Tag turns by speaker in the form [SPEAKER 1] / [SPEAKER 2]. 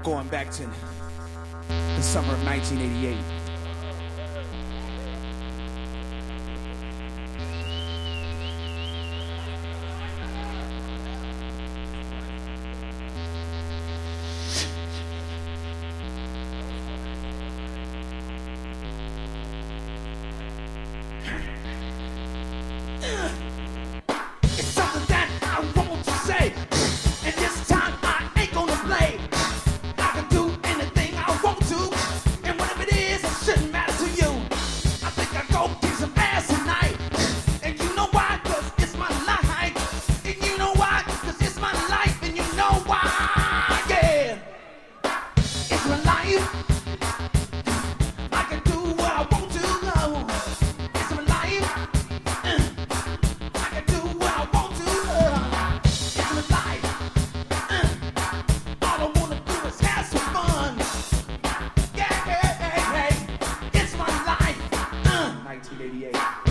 [SPEAKER 1] going back to the summer of 1988.
[SPEAKER 2] It's something that I want to say, and this time I ain't gonna play. I can do anything I want to, and whatever it is, it shouldn't matter to you. I think I go kick some ass tonight, and you know why? 'Cause it's my life, and you know why? 'Cause it's my life, and you know why? Yeah, it's my life. I can do what I want to. It's my life. I can do what I want to. It's my life. All I wanna do is have some fun. Yeah, it's my life.
[SPEAKER 1] 1988.